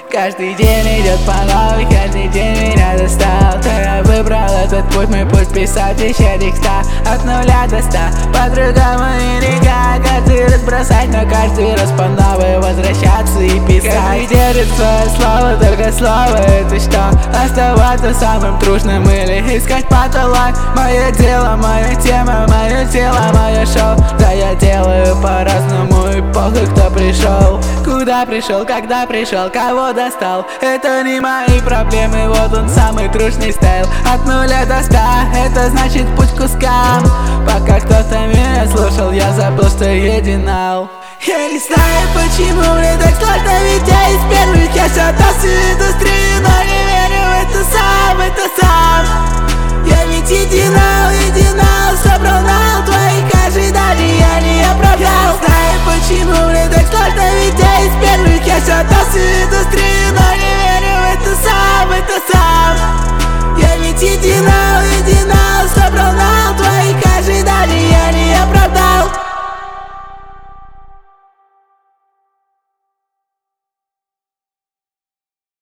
Каждый день идет по новой, каждый день меня достал. Я выбрал этот путь, мой путь писать еще текста. От 0 до 100, по-другому и никак. Каждый раз бросать, но каждый раз по новой возвращаться и писать. Каждый держит свое слово, только слово это что? Оставаться самым трушным или искать потолок? Мое дело, моя тема, мое тело, мое шоу. Да я делаю по-разному и похуй кто пришел. Куда пришел, когда пришел, кого достал? Это не мои проблемы, вот он самый трушный стайл. От 0 до 100, это значит путь к кускам. Пока кто-то меня слушал, я забыл, что единал. Я не знаю почему мне так сложно, ведь я из первых. Я шатался в индустрии, но не